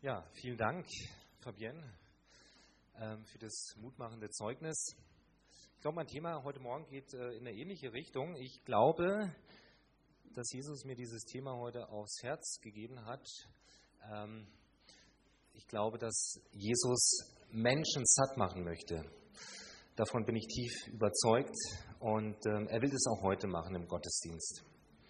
Ja, vielen Dank, Fabienne, für das mutmachende Zeugnis. Ich glaube, mein Thema heute Morgen geht in eine ähnliche Richtung. Ich glaube, dass Jesus mir dieses Thema heute aufs Herz gegeben hat. Ich glaube, dass Jesus Menschen satt machen möchte. Davon bin ich tief überzeugt und er will das auch heute machen im Gottesdienst.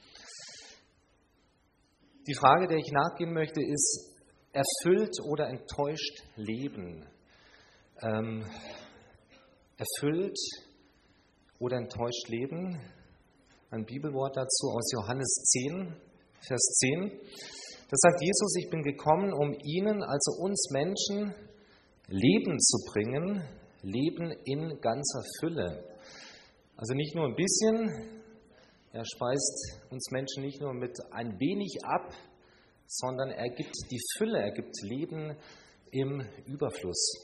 Die Frage, der ich nachgehen möchte, ist: Erfüllt oder enttäuscht leben? Erfüllt oder enttäuscht leben? Ein Bibelwort dazu aus Johannes 10, Vers 10. Da sagt Jesus: Ich bin gekommen, um ihnen, also uns Menschen, Leben zu bringen, Leben in ganzer Fülle. Also nicht nur ein bisschen, er speist uns Menschen nicht nur mit ein wenig ab, sondern er gibt die Fülle, er gibt Leben im Überfluss.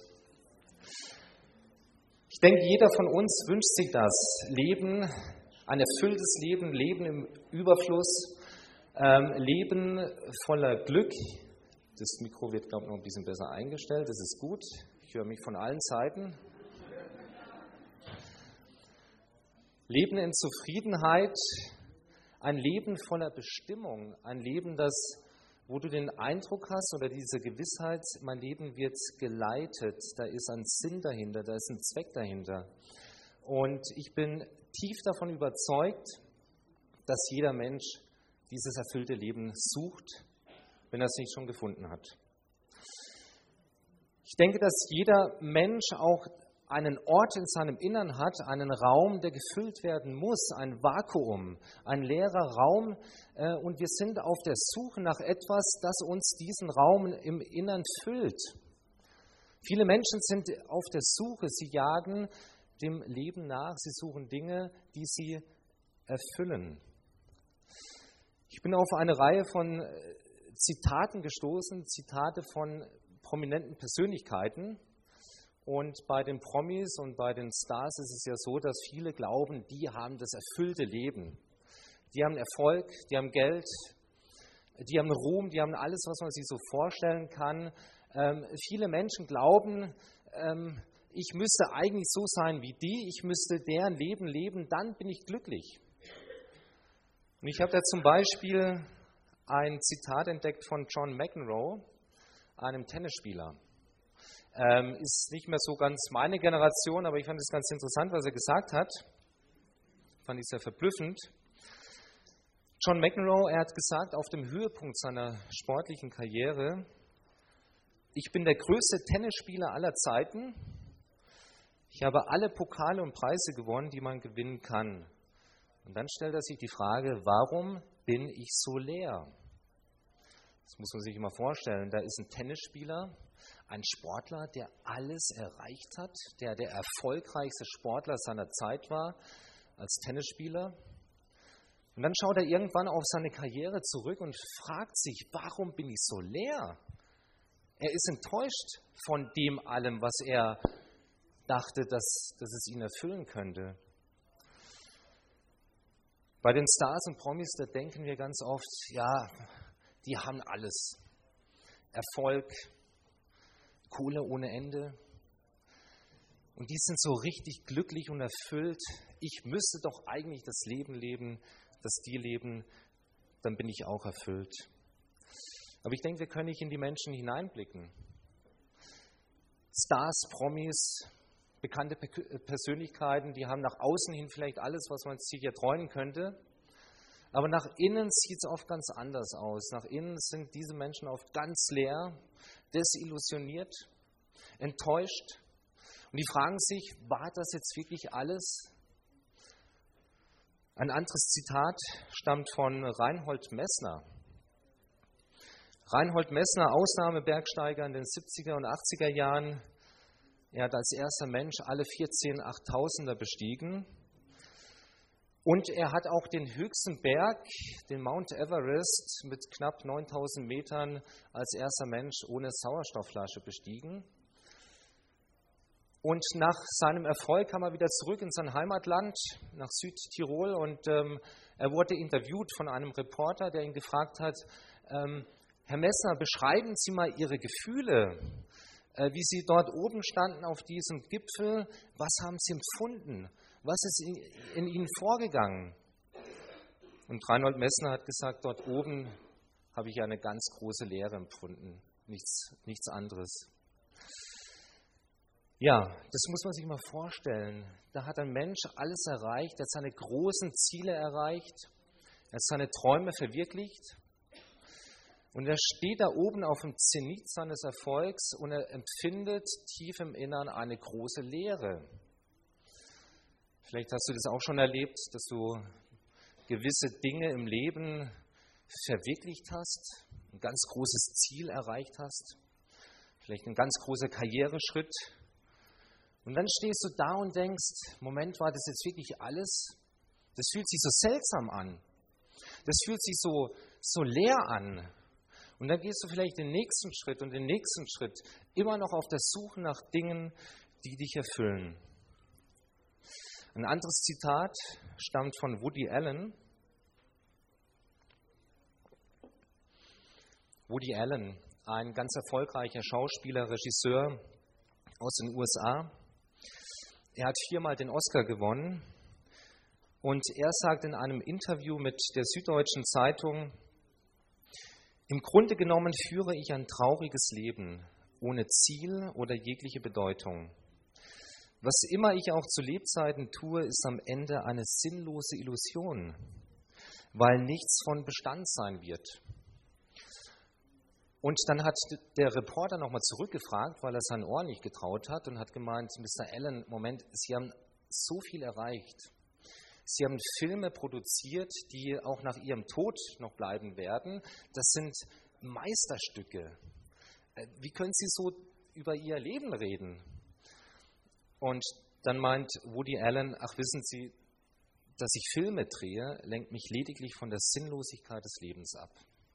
Ich denke, jeder von uns wünscht sich das Leben, ein erfülltes Leben, Leben im Überfluss, Leben voller Glück. Das Mikro wird, glaube ich, noch ein bisschen besser eingestellt, das ist gut. Ich höre mich von allen Seiten. Leben in Zufriedenheit, ein Leben voller Bestimmung, ein Leben, wo du den Eindruck hast oder diese Gewissheit, mein Leben wird geleitet, da ist ein Sinn dahinter, da ist ein Zweck dahinter. Und ich bin tief davon überzeugt, dass jeder Mensch dieses erfüllte Leben sucht, wenn er es nicht schon gefunden hat. Ich denke, dass jeder Mensch auch einen Ort in seinem Innern hat, einen Raum, der gefüllt werden muss, ein Vakuum, ein leerer Raum, und wir sind auf der Suche nach etwas, das uns diesen Raum im Innern füllt. Viele Menschen sind auf der Suche, sie jagen dem Leben nach, sie suchen Dinge, die sie erfüllen. Ich bin auf eine Reihe von Zitaten gestoßen, Zitate von prominenten Persönlichkeiten. Und bei den Promis und bei den Stars ist es ja so, dass viele glauben, die haben das erfüllte Leben. Die haben Erfolg, die haben Geld, die haben Ruhm, die haben alles, was man sich so vorstellen kann. Viele Menschen glauben, ich müsste eigentlich so sein wie die, ich müsste deren Leben leben, dann bin ich glücklich. Und ich habe da zum Beispiel ein Zitat entdeckt von John McEnroe, einem Tennisspieler. Ist nicht mehr so ganz meine Generation, aber ich fand es ganz interessant, was er gesagt hat. Fand ich sehr verblüffend. John McEnroe, er hat gesagt, auf dem Höhepunkt seiner sportlichen Karriere: Ich bin der größte Tennisspieler aller Zeiten. Ich habe alle Pokale und Preise gewonnen, die man gewinnen kann. Und dann stellt er sich die Frage: Warum bin ich so leer? Das muss man sich immer vorstellen. Da ist ein Tennisspieler, ein Sportler, der alles erreicht hat, der erfolgreichste Sportler seiner Zeit war als Tennisspieler. Und dann schaut er irgendwann auf seine Karriere zurück und fragt sich: Warum bin ich so leer? Er ist enttäuscht von dem allem, was er dachte, dass es ihn erfüllen könnte. Bei den Stars und Promis, da denken wir ganz oft, ja, die haben alles. Erfolg, Kohle ohne Ende. Und die sind so richtig glücklich und erfüllt. Ich müsste doch eigentlich das Leben leben, das die leben, dann bin ich auch erfüllt. Aber ich denke, wir können nicht in die Menschen hineinblicken. Stars, Promis, bekannte Persönlichkeiten, die haben nach außen hin vielleicht alles, was man sich hier träumen könnte. Aber nach innen sieht es oft ganz anders aus. Nach innen sind diese Menschen oft ganz leer, desillusioniert, enttäuscht. Und die fragen sich: War das jetzt wirklich alles? Ein anderes Zitat stammt von Reinhold Messner. Reinhold Messner, Ausnahmebergsteiger in den 70er und 80er Jahren. Er hat als erster Mensch alle 14 Achttausender bestiegen. Und er hat auch den höchsten Berg, den Mount Everest, mit knapp 9000 Metern als erster Mensch ohne Sauerstoffflasche bestiegen. Und nach seinem Erfolg kam er wieder zurück in sein Heimatland, nach Südtirol. Und er wurde interviewt von einem Reporter, der ihn gefragt hat: Herr Messner, beschreiben Sie mal Ihre Gefühle, wie Sie dort oben standen auf diesem Gipfel. Was haben Sie empfunden? Was ist in Ihnen vorgegangen? Und Reinhold Messner hat gesagt, dort oben habe ich eine ganz große Leere empfunden, nichts anderes. Ja, das muss man sich mal vorstellen. Da hat ein Mensch alles erreicht, er hat seine großen Ziele erreicht, er hat seine Träume verwirklicht und er steht da oben auf dem Zenit seines Erfolgs und er empfindet tief im Innern eine große Leere. Vielleicht hast du das auch schon erlebt, dass du gewisse Dinge im Leben verwirklicht hast, ein ganz großes Ziel erreicht hast, vielleicht ein ganz großer Karriereschritt. Und dann stehst du da und denkst, Moment, war das jetzt wirklich alles? Das fühlt sich so seltsam an. Das fühlt sich so leer an. Und dann gehst du vielleicht den nächsten Schritt und den nächsten Schritt, immer noch auf der Suche nach Dingen, die dich erfüllen. Ein anderes Zitat stammt von Woody Allen. Woody Allen, ein ganz erfolgreicher Schauspieler, Regisseur aus den USA. Er hat 4-mal den Oscar gewonnen und er sagt in einem Interview mit der Süddeutschen Zeitung, im Grunde genommen führe ich ein trauriges Leben, ohne Ziel oder jegliche Bedeutung. Was immer ich auch zu Lebzeiten tue, ist am Ende eine sinnlose Illusion, weil nichts von Bestand sein wird. Und dann hat der Reporter nochmal zurückgefragt, weil er sein Ohr nicht getraut hat und hat gemeint, Mr. Allen, Moment, Sie haben so viel erreicht. Sie haben Filme produziert, die auch nach Ihrem Tod noch bleiben werden. Das sind Meisterstücke. Wie können Sie so über Ihr Leben reden? Und dann meint Woody Allen, ach wissen Sie, dass ich Filme drehe, lenkt mich lediglich von der Sinnlosigkeit des Lebens ab.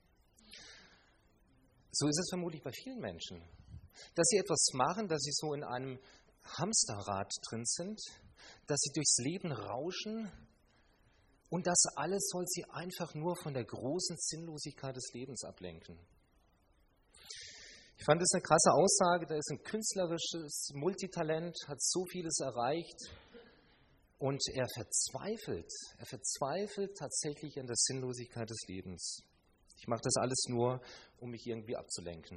So ist es vermutlich bei vielen Menschen, dass sie etwas machen, dass sie so in einem Hamsterrad drin sind, dass sie durchs Leben rauschen und das alles soll sie einfach nur von der großen Sinnlosigkeit des Lebens ablenken. Ich fand das eine krasse Aussage, da ist ein künstlerisches Multitalent, hat so vieles erreicht und er verzweifelt tatsächlich an der Sinnlosigkeit des Lebens. Ich mache das alles nur, um mich irgendwie abzulenken.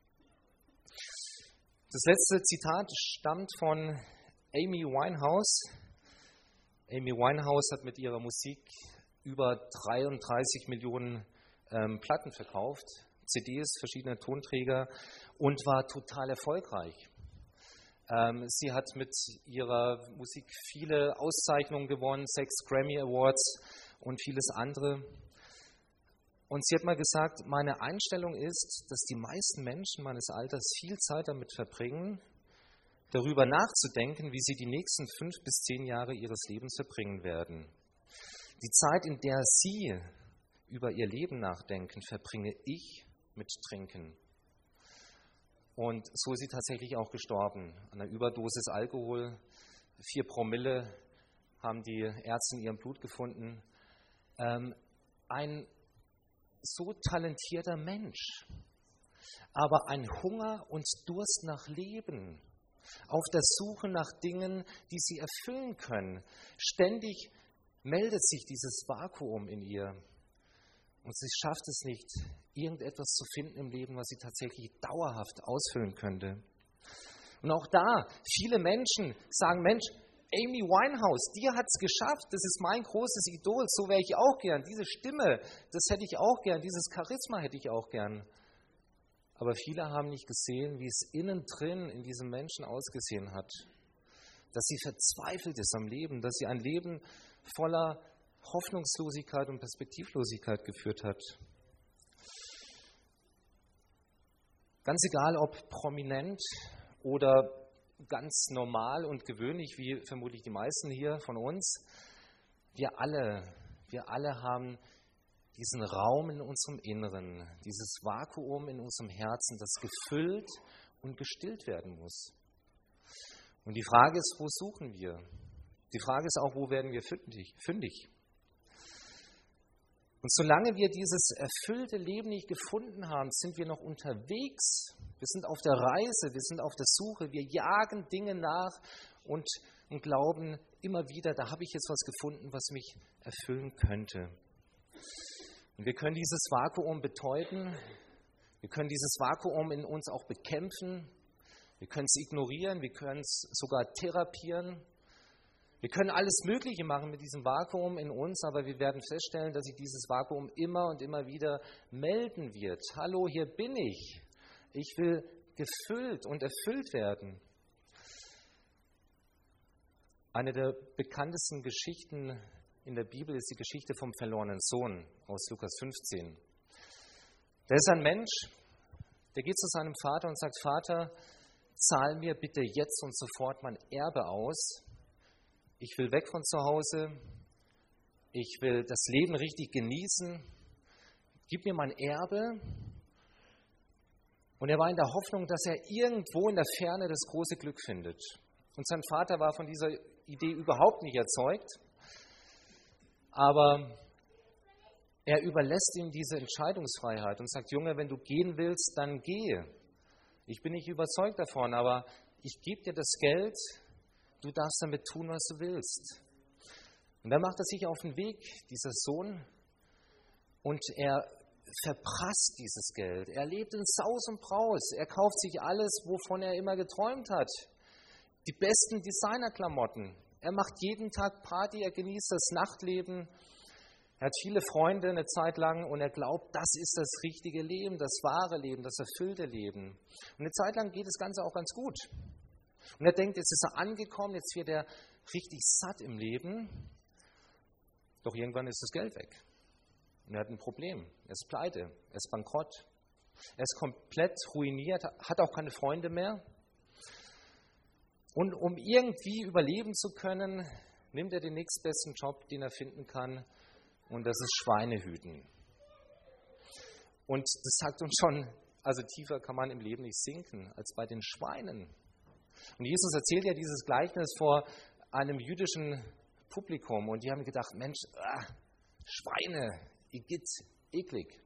Das letzte Zitat stammt von Amy Winehouse. Amy Winehouse hat mit ihrer Musik über 33 Millionen Platten verkauft, CDs, verschiedene Tonträger und war total erfolgreich. Sie hat mit ihrer Musik viele Auszeichnungen gewonnen, 6 Grammy Awards und vieles andere. Und sie hat mal gesagt, meine Einstellung ist, dass die meisten Menschen meines Alters viel Zeit damit verbringen, darüber nachzudenken, wie sie die nächsten 5 bis 10 Jahre ihres Lebens verbringen werden. Die Zeit, in der sie über ihr Leben nachdenken, verbringe ich mit Trinken. Und so ist sie tatsächlich auch gestorben. An einer Überdosis Alkohol, 4 Promille haben die Ärzte in ihrem Blut gefunden. Ein so talentierter Mensch, aber ein Hunger und Durst nach Leben, auf der Suche nach Dingen, die sie erfüllen können. Ständig meldet sich dieses Vakuum in ihr und sie schafft es nicht, irgendetwas zu finden im Leben, was sie tatsächlich dauerhaft ausfüllen könnte. Und auch da, viele Menschen sagen, Mensch, Amy Winehouse, die hat es geschafft, das ist mein großes Idol, so wäre ich auch gern. Diese Stimme, das hätte ich auch gern, dieses Charisma hätte ich auch gern. Aber viele haben nicht gesehen, wie es innen drin in diesem Menschen ausgesehen hat. Dass sie verzweifelt ist am Leben, dass sie ein Leben voller Hoffnungslosigkeit und Perspektivlosigkeit geführt hat. Ganz egal, ob prominent oder ganz normal und gewöhnlich, wie vermutlich die meisten hier von uns, wir alle haben diesen Raum in unserem Inneren, dieses Vakuum in unserem Herzen, das gefüllt und gestillt werden muss. Und die Frage ist, wo suchen wir? Die Frage ist auch, wo werden wir fündig? Und solange wir dieses erfüllte Leben nicht gefunden haben, sind wir noch unterwegs. Wir sind auf der Reise, wir sind auf der Suche, wir jagen Dinge nach und glauben immer wieder, da habe ich jetzt was gefunden, was mich erfüllen könnte. Und wir können dieses Vakuum betäuben, wir können dieses Vakuum in uns auch bekämpfen, wir können es ignorieren, wir können es sogar therapieren. Wir können alles Mögliche machen mit diesem Vakuum in uns, aber wir werden feststellen, dass sich dieses Vakuum immer und immer wieder melden wird. Hallo, hier bin ich. Ich will gefüllt und erfüllt werden. Eine der bekanntesten Geschichten in der Bibel ist die Geschichte vom verlorenen Sohn aus Lukas 15. Da ist ein Mensch, der geht zu seinem Vater und sagt, Vater, zahl mir bitte jetzt und sofort mein Erbe aus. Ich will weg von zu Hause, ich will das Leben richtig genießen, gib mir mein Erbe. Und er war in der Hoffnung, dass er irgendwo in der Ferne das große Glück findet. Und sein Vater war von dieser Idee überhaupt nicht erzeugt, aber er überlässt ihm diese Entscheidungsfreiheit und sagt, Junge, wenn du gehen willst, dann gehe. Ich bin nicht überzeugt davon, aber ich gebe dir das Geld, du darfst damit tun, was du willst. Und dann macht er sich auf den Weg, dieser Sohn, und er verprasst dieses Geld. Er lebt in Saus und Braus. Er kauft sich alles, wovon er immer geträumt hat. Die besten Designerklamotten. Er macht jeden Tag Party, er genießt das Nachtleben. Er hat viele Freunde eine Zeit lang und er glaubt, das ist das richtige Leben, das wahre Leben, das erfüllte Leben. Und eine Zeit lang geht das Ganze auch ganz gut. Und er denkt, jetzt ist er angekommen, jetzt wird er richtig satt im Leben. Doch irgendwann ist das Geld weg. Und er hat ein Problem. Er ist pleite, er ist bankrott. Er ist komplett ruiniert, hat auch keine Freunde mehr. Und um irgendwie überleben zu können, nimmt er den nächstbesten Job, den er finden kann. Und das ist Schweinehüten. Und das sagt uns schon, also tiefer kann man im Leben nicht sinken als bei den Schweinen. Und Jesus erzählt ja dieses Gleichnis vor einem jüdischen Publikum. Und die haben gedacht, Mensch, Schweine, Igitt, eklig.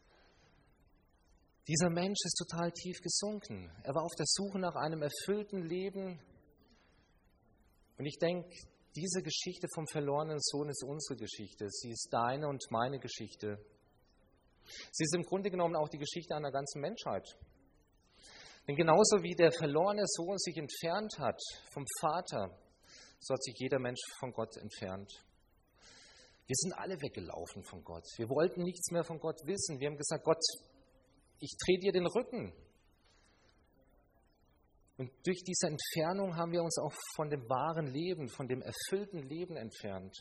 Dieser Mensch ist total tief gesunken. Er war auf der Suche nach einem erfüllten Leben. Und ich denke, diese Geschichte vom verlorenen Sohn ist unsere Geschichte. Sie ist deine und meine Geschichte. Sie ist im Grunde genommen auch die Geschichte einer ganzen Menschheit. Denn genauso wie der verlorene Sohn sich entfernt hat vom Vater, so hat sich jeder Mensch von Gott entfernt. Wir sind alle weggelaufen von Gott. Wir wollten nichts mehr von Gott wissen. Wir haben gesagt, Gott, ich drehe dir den Rücken. Und durch diese Entfernung haben wir uns auch von dem wahren Leben, von dem erfüllten Leben entfernt.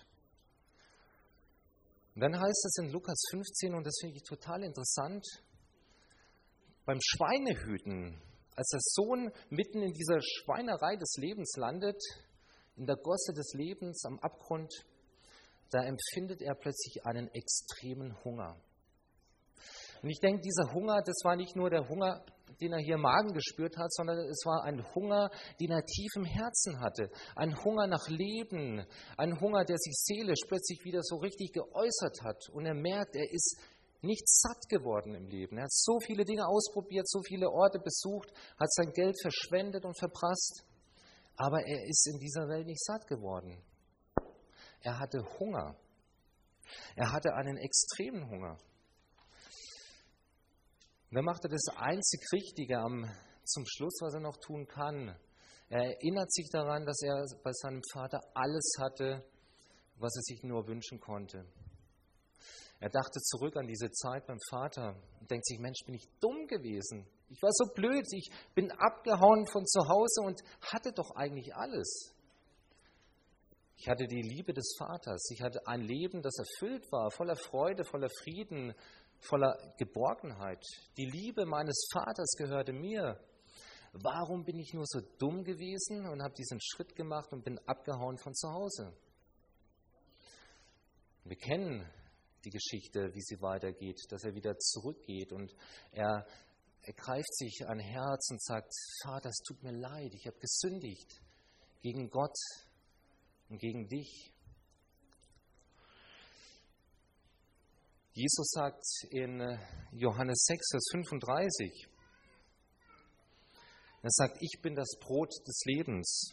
Und dann heißt es in Lukas 15, und das finde ich total interessant, beim Schweinehüten, als der Sohn mitten in dieser Schweinerei des Lebens landet, in der Gosse des Lebens am Abgrund, da empfindet er plötzlich einen extremen Hunger. Und ich denke, dieser Hunger, das war nicht nur der Hunger, den er hier im Magen gespürt hat, sondern es war ein Hunger, den er tief im Herzen hatte. Ein Hunger nach Leben, ein Hunger, der sich seelisch plötzlich wieder so richtig geäußert hat. Und er merkt, er ist nicht satt geworden im Leben. Er hat so viele Dinge ausprobiert, so viele Orte besucht, hat sein Geld verschwendet und verprasst. Aber er ist in dieser Welt nicht satt geworden. Er hatte Hunger. Er hatte einen extremen Hunger. Und dann macht er das einzig Richtige zum Schluss, was er noch tun kann. Er erinnert sich daran, dass er bei seinem Vater alles hatte, was er sich nur wünschen konnte. Er dachte zurück an diese Zeit beim Vater und denkt sich, Mensch, bin ich dumm gewesen. Ich war so blöd, ich bin abgehauen von zu Hause und hatte doch eigentlich alles. Ich hatte die Liebe des Vaters. Ich hatte ein Leben, das erfüllt war, voller Freude, voller Frieden, voller Geborgenheit. Die Liebe meines Vaters gehörte mir. Warum bin ich nur so dumm gewesen und habe diesen Schritt gemacht und bin abgehauen von zu Hause? Wir kennen die Geschichte, wie sie weitergeht, dass er wieder zurückgeht und er greift sich ein Herz und sagt, Vater, es tut mir leid, ich habe gesündigt gegen Gott und gegen dich. Jesus sagt in Johannes 6, Vers 35, er sagt, ich bin das Brot des Lebens.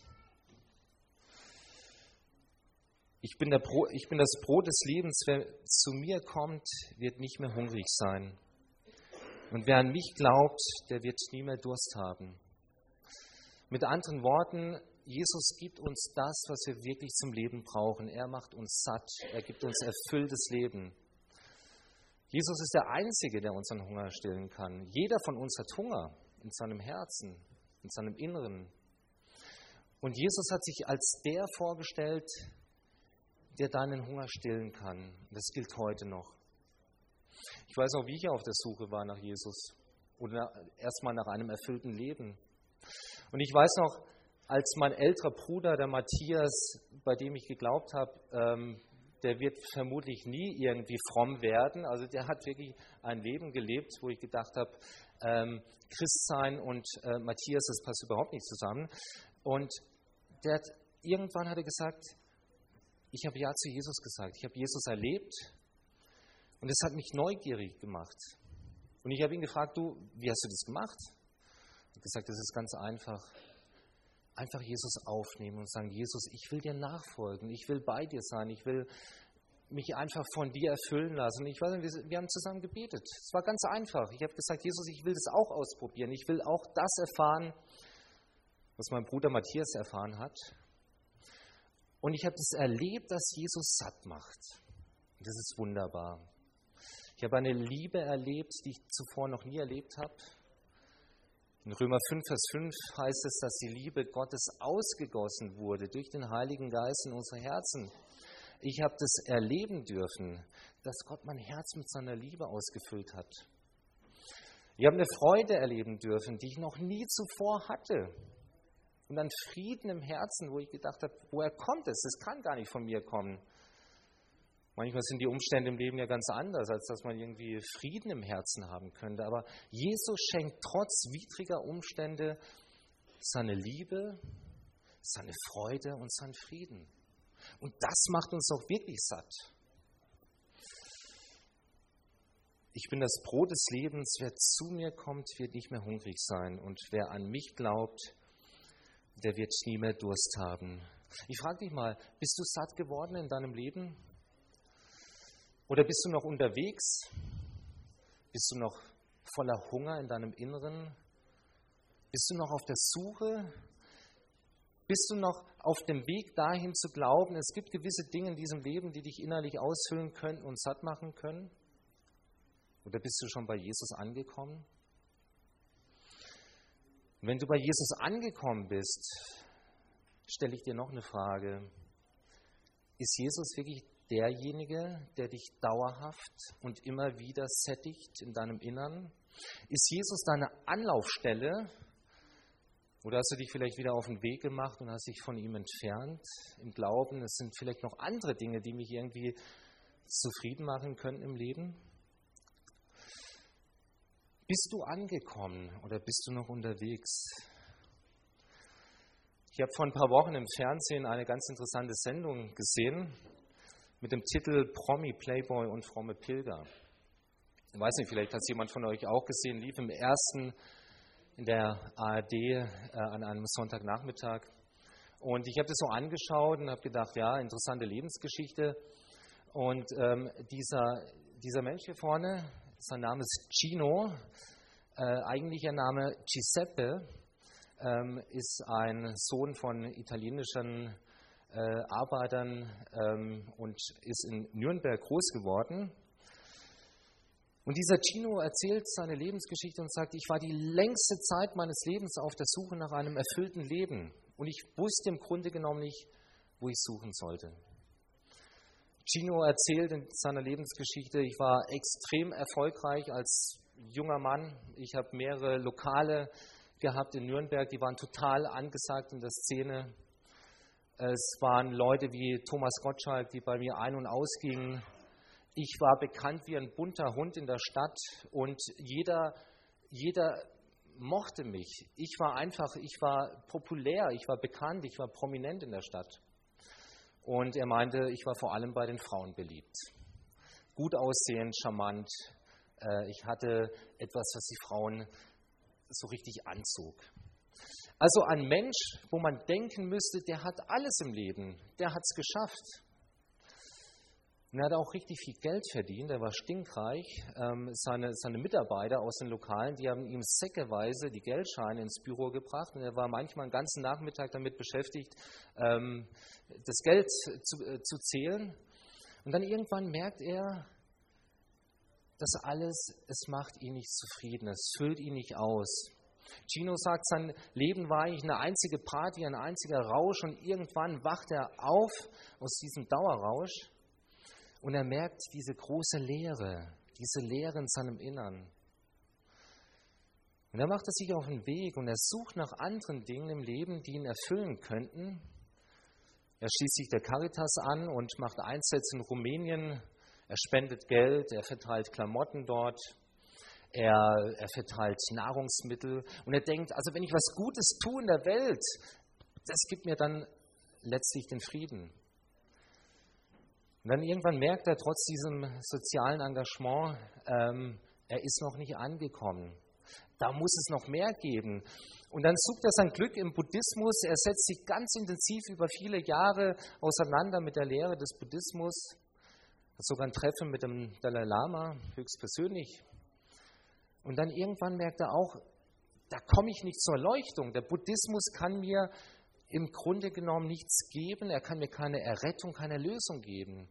Ich bin das Brot des Lebens. Wer zu mir kommt, wird nicht mehr hungrig sein. Und wer an mich glaubt, der wird nie mehr Durst haben. Mit anderen Worten, Jesus gibt uns das, was wir wirklich zum Leben brauchen. Er macht uns satt. Er gibt uns erfülltes Leben. Jesus ist der Einzige, der unseren Hunger stillen kann. Jeder von uns hat Hunger in seinem Herzen, in seinem Inneren. Und Jesus hat sich als der vorgestellt, der deinen Hunger stillen kann. Das gilt heute noch. Ich weiß auch, wie ich auf der Suche war nach Jesus oder erstmal nach einem erfüllten Leben. Und ich weiß noch, als mein älterer Bruder, der Matthias, bei dem ich geglaubt habe, der wird vermutlich nie irgendwie fromm werden. Also der hat wirklich ein Leben gelebt, wo ich gedacht habe, Christsein und Matthias, das passt überhaupt nicht zusammen. Und irgendwann hat er gesagt, ich habe Ja zu Jesus gesagt. Ich habe Jesus erlebt und es hat mich neugierig gemacht. Und ich habe ihn gefragt, du, wie hast du das gemacht? Er hat gesagt, das ist ganz einfach. Einfach Jesus aufnehmen und sagen, Jesus, ich will dir nachfolgen, ich will bei dir sein, ich will mich einfach von dir erfüllen lassen. Und ich weiß nicht, wir haben zusammen gebetet. Es war ganz einfach. Ich habe gesagt, Jesus, ich will das auch ausprobieren. Ich will auch das erfahren, was mein Bruder Matthias erfahren hat. Und ich habe das erlebt, dass Jesus satt macht. Und das ist wunderbar. Ich habe eine Liebe erlebt, die ich zuvor noch nie erlebt habe. In Römer 5, Vers 5 heißt es, dass die Liebe Gottes ausgegossen wurde durch den Heiligen Geist in unsere Herzen. Ich habe das erleben dürfen, dass Gott mein Herz mit seiner Liebe ausgefüllt hat. Ich habe eine Freude erleben dürfen, die ich noch nie zuvor hatte. Und einen Frieden im Herzen, wo ich gedacht habe, woher kommt es? Das kann gar nicht von mir kommen. Manchmal sind die Umstände im Leben ja ganz anders, als dass man irgendwie Frieden im Herzen haben könnte. Aber Jesus schenkt trotz widriger Umstände seine Liebe, seine Freude und seinen Frieden. Und das macht uns auch wirklich satt. Ich bin das Brot des Lebens. Wer zu mir kommt, wird nicht mehr hungrig sein. Und wer an mich glaubt, der wird nie mehr Durst haben. Ich frage dich mal, bist du satt geworden in deinem Leben? Oder bist du noch unterwegs? Bist du noch voller Hunger in deinem Inneren? Bist du noch auf der Suche? Bist du noch auf dem Weg dahin zu glauben, es gibt gewisse Dinge in diesem Leben, die dich innerlich ausfüllen können und satt machen können? Oder bist du schon bei Jesus angekommen? Und wenn du bei Jesus angekommen bist, stelle ich dir noch eine Frage. Ist Jesus wirklich derjenige, der dich dauerhaft und immer wieder sättigt in deinem Innern? Ist Jesus deine Anlaufstelle? Oder hast du dich vielleicht wieder auf den Weg gemacht und hast dich von ihm entfernt im Glauben, es sind vielleicht noch andere Dinge, die mich irgendwie zufrieden machen können im Leben? Bist du angekommen oder bist du noch unterwegs? Ich habe vor ein paar Wochen im Fernsehen eine ganz interessante Sendung gesehen mit dem Titel Promi, Playboy und fromme Pilger. Ich weiß nicht, vielleicht hat es jemand von euch auch gesehen, lief in der ARD an einem Sonntagnachmittag. Und ich habe das so angeschaut und habe gedacht, ja, interessante Lebensgeschichte. Und dieser Mensch hier vorne, sein Name ist Gino, eigentlicher Name Giuseppe, ist ein Sohn von italienischen Arbeitern und ist in Nürnberg groß geworden. Und dieser Gino erzählt seine Lebensgeschichte und sagt, ich war die längste Zeit meines Lebens auf der Suche nach einem erfüllten Leben. Und ich wusste im Grunde genommen nicht, wo ich suchen sollte. Gino erzählt in seiner Lebensgeschichte, ich war extrem erfolgreich als junger Mann. Ich habe mehrere Lokale gehabt in Nürnberg, die waren total angesagt in der Szene. Es waren Leute wie Thomas Gottschalk, die bei mir ein- und ausgingen. Ich war bekannt wie ein bunter Hund in der Stadt und jeder mochte mich. Ich war populär, ich war bekannt, ich war prominent in der Stadt. Und er meinte, ich war vor allem bei den Frauen beliebt. gut aussehend, charmant. Ich hatte etwas, was die Frauen so richtig anzog. Also ein Mensch, wo man denken müsste, der hat alles im Leben, der hat es geschafft. Und er hat auch richtig viel Geld verdient, er war stinkreich. Seine Mitarbeiter aus den Lokalen, die haben ihm säckeweise die Geldscheine ins Büro gebracht und er war manchmal einen ganzen Nachmittag damit beschäftigt, das Geld zu zählen. Und dann irgendwann merkt er, das alles, es macht ihn nicht zufrieden, es füllt ihn nicht aus. Gino sagt, sein Leben war eigentlich eine einzige Party, ein einziger Rausch und irgendwann wacht er auf aus diesem Dauerrausch und er merkt diese große Leere, diese Leere in seinem Innern. Und dann macht er sich auf den Weg und er sucht nach anderen Dingen im Leben, die ihn erfüllen könnten. Er schließt sich der Caritas an und macht Einsätze in Rumänien. Er spendet Geld, er verteilt Klamotten dort. Er verteilt Nahrungsmittel und er denkt, also wenn ich was Gutes tue in der Welt, das gibt mir dann letztlich den Frieden. Und dann irgendwann merkt er trotz diesem sozialen Engagement, er ist noch nicht angekommen. Da muss es noch mehr geben. Und dann sucht er sein Glück im Buddhismus. Er setzt sich ganz intensiv über viele Jahre auseinander mit der Lehre des Buddhismus. Hat sogar ein Treffen mit dem Dalai Lama, höchstpersönlich. Und dann irgendwann merkt er auch, da komme ich nicht zur Erleuchtung. Der Buddhismus kann mir im Grunde genommen nichts geben. Er kann mir keine Errettung, keine Erlösung geben.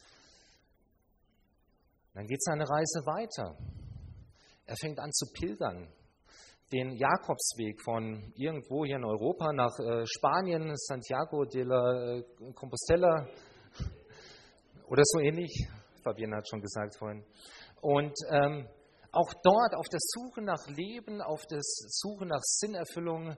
Dann geht seine Reise weiter. Er fängt an zu pilgern. Den Jakobsweg von irgendwo hier in Europa nach Spanien, Santiago de la Compostela oder so ähnlich. Fabienne hat schon gesagt vorhin. Und auch dort auf der Suche nach Leben, auf der Suche nach Sinnerfüllung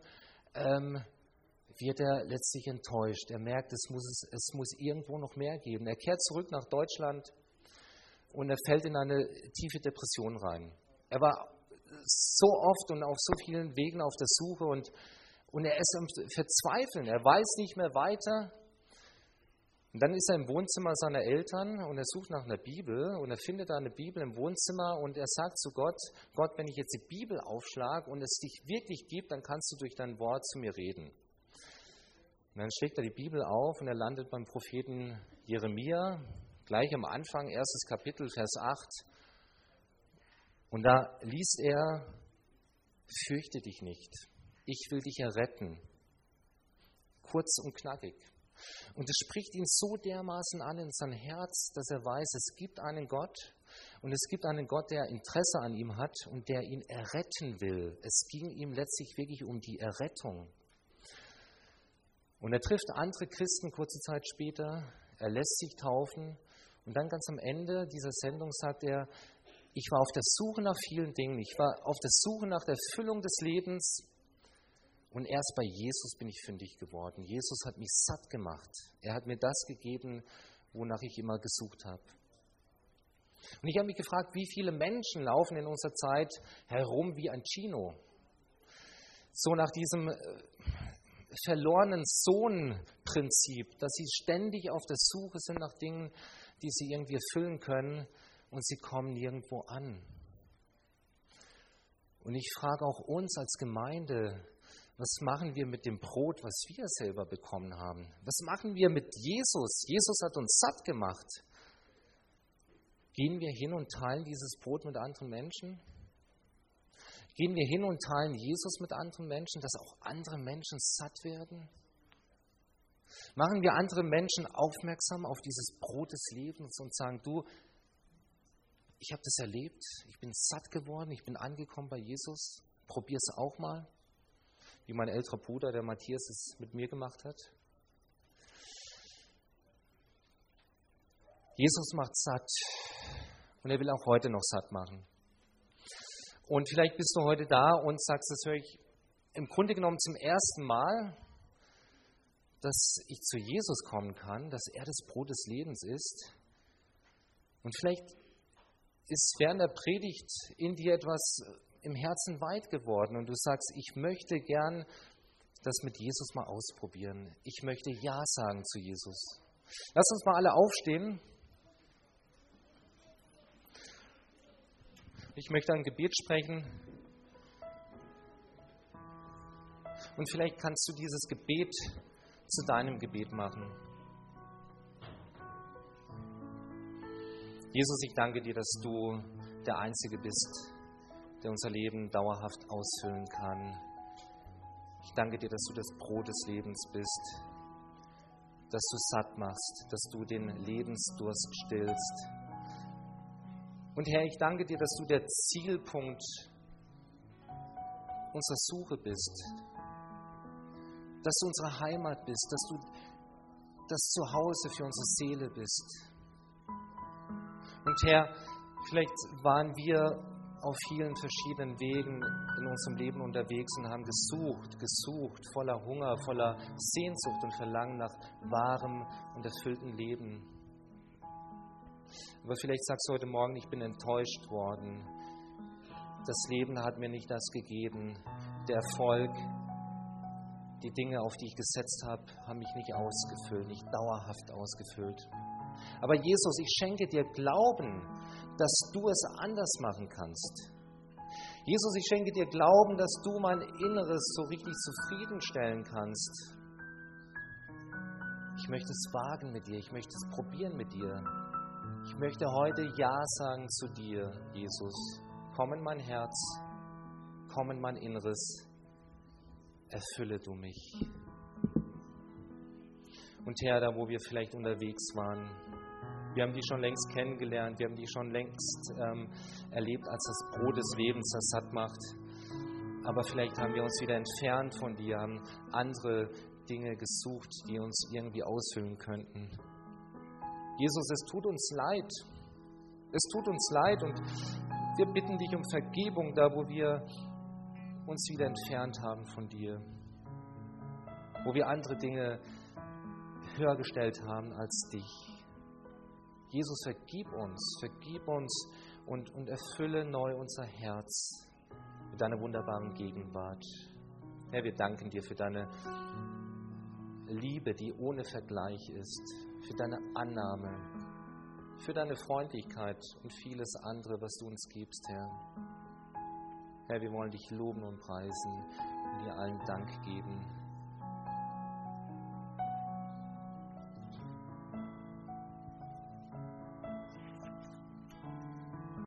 wird er letztlich enttäuscht. Er merkt, es muss irgendwo noch mehr geben. Er kehrt zurück nach Deutschland und er fällt in eine tiefe Depression rein. Er war so oft und auf so vielen Wegen auf der Suche und er ist am Verzweifeln. Er weiß nicht mehr weiter. Und dann ist er im Wohnzimmer seiner Eltern und er sucht nach einer Bibel und er findet da eine Bibel im Wohnzimmer und er sagt zu Gott, Gott, wenn ich jetzt die Bibel aufschlage und es dich wirklich gibt, dann kannst du durch dein Wort zu mir reden. Und dann schlägt er die Bibel auf und er landet beim Propheten Jeremia, gleich am Anfang, 1. Kapitel, Vers 8. Und da liest er, fürchte dich nicht, ich will dich erretten. Kurz und knackig. Und es spricht ihn so dermaßen an in sein Herz, dass er weiß, es gibt einen Gott und es gibt einen Gott, der Interesse an ihm hat und der ihn erretten will. Es ging ihm letztlich wirklich um die Errettung. Und er trifft andere Christen kurze Zeit später, er lässt sich taufen und dann ganz am Ende dieser Sendung sagt er, ich war auf der Suche nach vielen Dingen, ich war auf der Suche nach der Erfüllung des Lebens. Und erst bei Jesus bin ich fündig geworden. Jesus hat mich satt gemacht. Er hat mir das gegeben, wonach ich immer gesucht habe. Und ich habe mich gefragt, wie viele Menschen laufen in unserer Zeit herum wie ein Gino? So nach diesem verlorenen Sohn-Prinzip, dass sie ständig auf der Suche sind nach Dingen, die sie irgendwie erfüllen können und sie kommen nirgendwo an. Und ich frage auch uns als Gemeinde, was machen wir mit dem Brot, was wir selber bekommen haben? Was machen wir mit Jesus? Jesus hat uns satt gemacht. Gehen wir hin und teilen dieses Brot mit anderen Menschen? Gehen wir hin und teilen Jesus mit anderen Menschen, dass auch andere Menschen satt werden? Machen wir andere Menschen aufmerksam auf dieses Brot des Lebens und sagen, du, ich habe das erlebt, ich bin satt geworden, ich bin angekommen bei Jesus, probier es auch mal. Wie mein älterer Bruder, der Matthias, es mit mir gemacht hat. Jesus macht satt und er will auch heute noch satt machen. Und vielleicht bist du heute da und sagst, das höre ich im Grunde genommen zum ersten Mal, dass ich zu Jesus kommen kann, dass er das Brot des Lebens ist. Und vielleicht ist während der Predigt in dir etwas im Herzen weit geworden und du sagst, ich möchte gern das mit Jesus mal ausprobieren. Ich möchte Ja sagen zu Jesus. Lass uns mal alle aufstehen. Ich möchte ein Gebet sprechen. Und vielleicht kannst du dieses Gebet zu deinem Gebet machen. Jesus, ich danke dir, dass du der Einzige bist, der unser Leben dauerhaft ausfüllen kann. Ich danke dir, dass du das Brot des Lebens bist, dass du satt machst, dass du den Lebensdurst stillst. Und Herr, ich danke dir, dass du der Zielpunkt unserer Suche bist, dass du unsere Heimat bist, dass du das Zuhause für unsere Seele bist. Und Herr, vielleicht waren wir auf vielen verschiedenen Wegen in unserem Leben unterwegs und haben gesucht, voller Hunger, voller Sehnsucht und Verlangen nach wahrem und erfülltem Leben. Aber vielleicht sagst du heute Morgen, ich bin enttäuscht worden. Das Leben hat mir nicht das gegeben. Der Erfolg, die Dinge, auf die ich gesetzt habe, haben mich nicht ausgefüllt, nicht dauerhaft ausgefüllt. Aber Jesus, ich schenke dir Glauben, dass du es anders machen kannst. Jesus, ich schenke dir Glauben, dass du mein Inneres so richtig zufriedenstellen kannst. Ich möchte es wagen mit dir, ich möchte es probieren mit dir. Ich möchte heute Ja sagen zu dir, Jesus. Komm in mein Herz, komm in mein Inneres, erfülle du mich. Und Herr, da wo wir vielleicht unterwegs waren, wir haben die schon längst kennengelernt, wir haben die schon längst erlebt als das Brot des Lebens, das satt macht. Aber vielleicht haben wir uns wieder entfernt von dir, haben andere Dinge gesucht, die uns irgendwie ausfüllen könnten. Jesus, es tut uns leid. Es tut uns leid und wir bitten dich um Vergebung, da wo wir uns wieder entfernt haben von dir. Wo wir andere Dinge höher gestellt haben als dich. Jesus, vergib uns und erfülle neu unser Herz mit deiner wunderbaren Gegenwart. Herr, wir danken dir für deine Liebe, die ohne Vergleich ist, für deine Annahme, für deine Freundlichkeit und vieles andere, was du uns gibst, Herr. Herr, wir wollen dich loben und preisen und dir allen Dank geben.